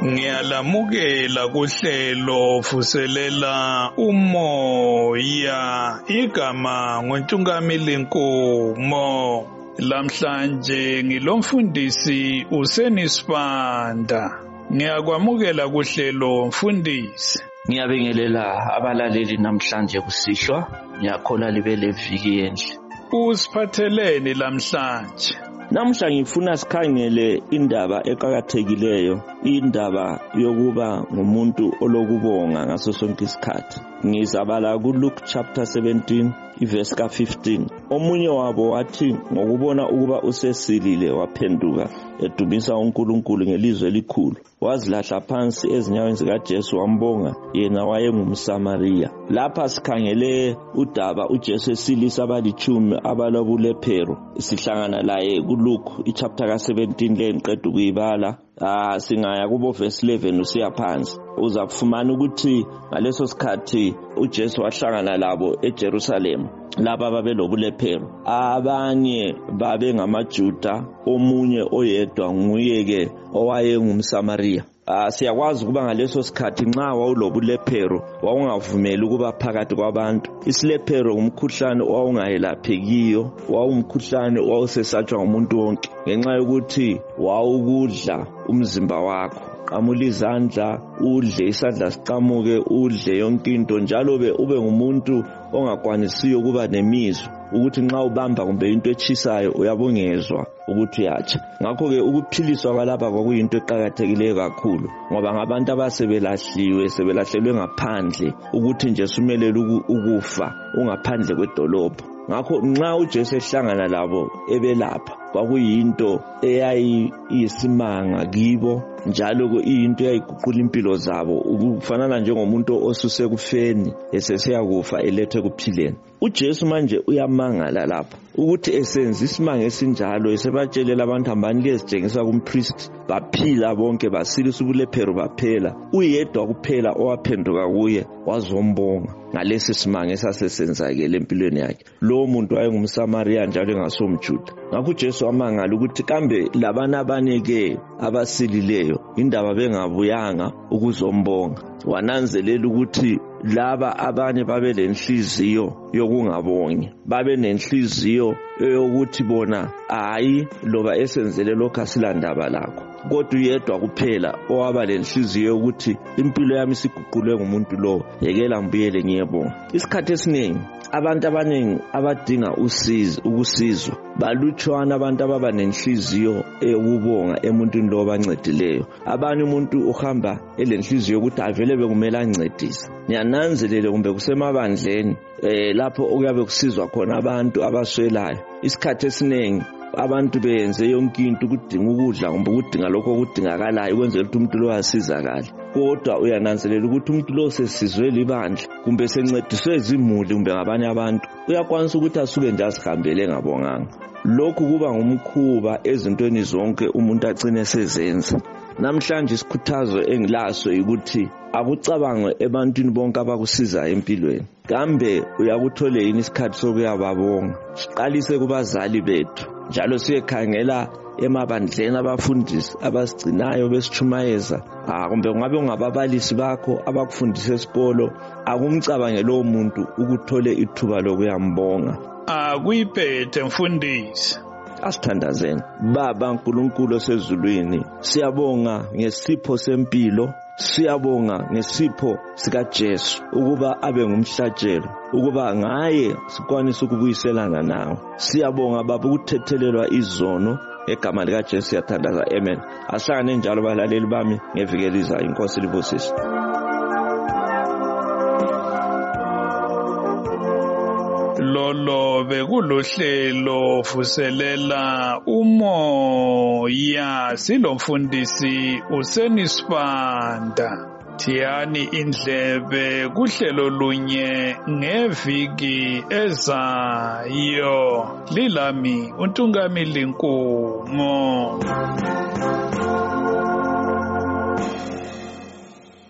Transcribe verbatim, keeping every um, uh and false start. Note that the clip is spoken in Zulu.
Ngiyalamukela kuhlelo vuselela umoya igama nguNtungamili Nkomo. Lamhlanje ngilomfundisi uSenisibanda. Ngiyakwamukela kuhlelo mfundisi. Ngiyabingelela abalaleli namhlanje kusihlwa. Ngiyakhola libe leviki enhle. Usiphatheleni lamhlanje? Namhla ngifuna sikhangele indaba eqhakathekileyo, indaba yokuba ngumuntu olokubonga ngaso sonke isikhathi. Ngizabala kuLuke chapter seventeen iverse ka fifteen. Omunye wabo wathi ngokubona ukuba usesilile waphenduka edumisa uNkulunkulu ngelizwi elikhulu. Wazilahla phansi ezinyaweni zikaJesu wambonga, yena wayengumSamariya. Lapha sikhangele udaba uJesu esilisa abalitshumi abalobulephero. Sihlangana laye kuLuke ichapter ka seventeen le ngiqeda ukuyibala. Ah singaya kubo verse eleven usiya phansi. Uza kufumana ukuthi ngaleso sikhathi uJesu wahlangana labo eJerusalem, laba babelobulephero. Abanye babe ngamaJuda, omunye oyedwa nguyeke owayengumSamariya. Ah siyakwazi ukuba ngaleso sikhathi nxa wawulobulephero wawungavumeli ukuba phakathi kwabantu. Isilephero umkhuhlane owawungayelaphekiyo, wawumkhuhlane owawusesatshwa ngumuntu wonke ngenxa yokuthi wawukudla umzimba wakho. Qamula izandla, udle isandla siqamuke, udle yonke into, njalo be ube ngumuntu ongakwanisiyo ukuba nemizwa ukuthi nxa ubamba kumbe into echisayo uyabongezwa ukuthi uyatsha. Ngakho ke ukuphiliswa kwalapha kwakuyinto eqhakathekileyo kakhulu, ngoba ngabantu abasebelahliwe, sebelahlelwe ngaphandle ukuthi nje sumelele ukufa ungaphandle kwedolobho. Ngakho nxa uJesu ehlangana labo ebelapha, kwakuyinto eyayiyisimanga kibo, njalo ko iyinto eyayiguqula impilo zabo, ukufanana njengomuntu osuse kufeni esesiya kufa elethe kuphileni. uJesu manje uyamangala lapha ukuthi esenza isimanga esinjalo, esebatshelela abantu hambani liyezitshengisa kumpriest, baphila bonke, basilisa ubulephero baphela. Uyedwa kuphela owaphenduka kuye wazombonga ngalesi simanga esasesenzakele empilweni yakhe. Lo muntu wayengumSamariya njalo engasomJuda. Ngakho uJesu wamangala ukuthi kambe labana abanike abasilileyo indaba bengabuyanga ukuzombonga. Wananzelela ukuthi laba abanye babe lenhliziyo yokungabongi, babe nenhliziyo yokuthi bona hayi loba esenzele lokho asilandaba lakho. Kodwa uyedwa kuphela owaba lenhliziyo yokuthi impilo yami siguqulwe ngumuntu lo, yekela ngibuyele ngiyebonga. Isikhathi esiningi abantu abaningi abadinga usizo ukusizwa balutshwana abantu ababa nenhliziyo eyokubonga emuntwini lo bancedileyo. Abanye umuntu uhamba elenhliziyo ukuthi avele bekumele ancedise. Ngiyananzelela kumbe kusemabandleni eh lapho okuyabe kusizwa khona abantu abaswelayo. Isikhathi esiningi abantu beyenze yonke into ukudinga ukudla kumbe ukudinga lokho okudingakalayo ukwenzela ukuthi umuntu lo asizakale. Kodwa uyananzelela ukuthi umuntu lo sesizwe libandla kumbe sencediswe izimuli kumbe ngabanye abantu, uyakwanisa ukuthi asuke nje asihambele ngabonganga. Lokhu kuba ngumkhuba ezintweni zonke umuntu agcine sezenza. Namhlanje isikhuthazo engilaso ukuthi akucabangwe ebantwini bonke abakusiza empilweni. Kambe uyakuthole yini isikhathi sokuyababonga? Siqalise kubazali bethu, njalo siyekhangela emabandleni abafundisi abasigcinayo besichumayeza. Ah kumbe ungabe ungababalisi bakho abakufundisa esikolo, akumcabange lo muntu ukuthole ithuba lokuyambonga. Akuyiphethe mfundisi. Asithandazeni. Baba uNkulunkulu osezulwini, siyabonga ngesipho sempilo, siyabonga ngesipho sikaJesu ukuba abe ngumhlatshelo, ukuba ngaye sikwanisa ukubuyiselana nawe. Siyabonga baba ukuthethelelwa izono egama likaJesu siyathandaza. Amen. Ahlangane njalo balaleli bami ngevikeliza. Inkosi libusise. Lolo bekulohlelo vuselela umoya, silomfundisi uSenisibanda. Thiyani indlebe kuhlelo lunye ngeviki ezayo. Lilami uNtungamili Nkomo.